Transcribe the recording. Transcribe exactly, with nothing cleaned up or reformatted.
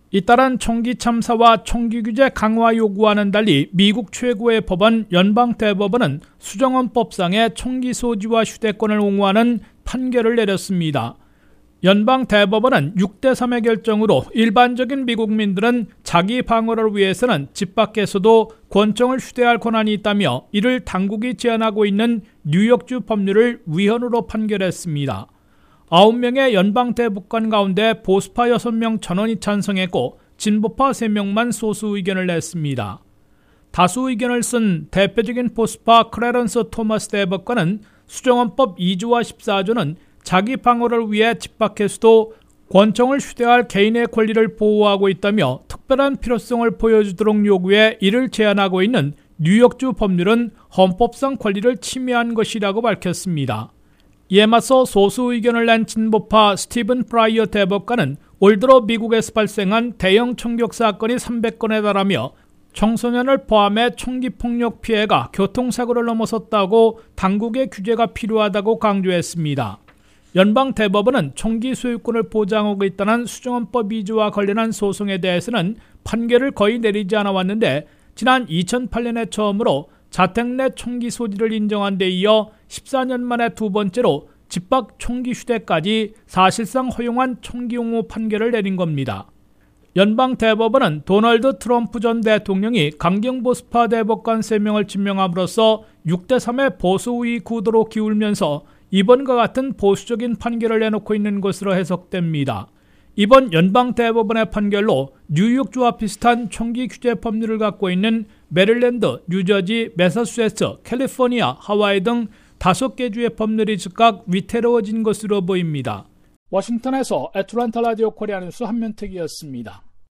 잇따른 총기 참사와 총기 규제 강화 요구와는 달리 미국 최고의 법원 연방대법원은 수정헌법상의 총기 소지와 휴대권을 옹호하는 판결을 내렸습니다. 연방대법원은 육 대 삼의 결정으로 일반적인 미국민들은 자기 방어를 위해서는 집 밖에서도 권총을 휴대할 권한이 있다며 이를 당국이 제한하고 있는 뉴욕주 법률을 위헌으로 판결했습니다. 아홉 명의 연방대법관 가운데 보수파 여섯 명 전원이 찬성했고 진보파 세 명만 소수 의견을 냈습니다. 다수 의견을 쓴 대표적인 보수파 클래런스 토머스 대법관은 수정헌법 이 조와 십사 조는 자기 방어를 위해 집 밖에서도 권총을 휴대할 개인의 권리를 보호하고 있다며 특별한 필요성을 보여주도록 요구해 이를 제한하고 있는 뉴욕주 법률은 헌법상 권리를 침해한 것이라고 밝혔습니다. 이에 맞서 소수 의견을 낸 진보파 스티븐 프라이어 대법관은 올 들어 미국에서 발생한 대형 총격 사건이 삼백 건에 달하며 청소년을 포함해 총기 폭력 피해가 교통사고를 넘어섰다고 당국의 규제가 필요하다고 강조했습니다. 연방대법원은 총기 소유권을 보장하고 있다는 수정헌법 이 조와 관련한 소송에 대해서는 판결을 거의 내리지 않아 왔는데 지난 이천팔 년에 처음으로 자택 내 총기 소지를 인정한 데 이어 십사 년 만에 두 번째로 집밖 총기 휴대까지 사실상 허용한 총기 옹호 판결을 내린 겁니다. 연방대법원은 도널드 트럼프 전 대통령이 강경보수파 대법관 세 명을 지명함으로써 육 대 삼의 보수 우위 구도로 기울면서 이번과 같은 보수적인 판결을 내놓고 있는 것으로 해석됩니다. 이번 연방대법원의 판결로 뉴욕주와 비슷한 총기 규제 법률을 갖고 있는 메릴랜드, 뉴저지, 매사추세츠, 캘리포니아, 하와이 등 다섯 개 주의 법률이 즉각 위태로워진 것으로 보입니다. 워싱턴에서 애틀랜타 라디오 코리아 뉴스 한면택이었습니다.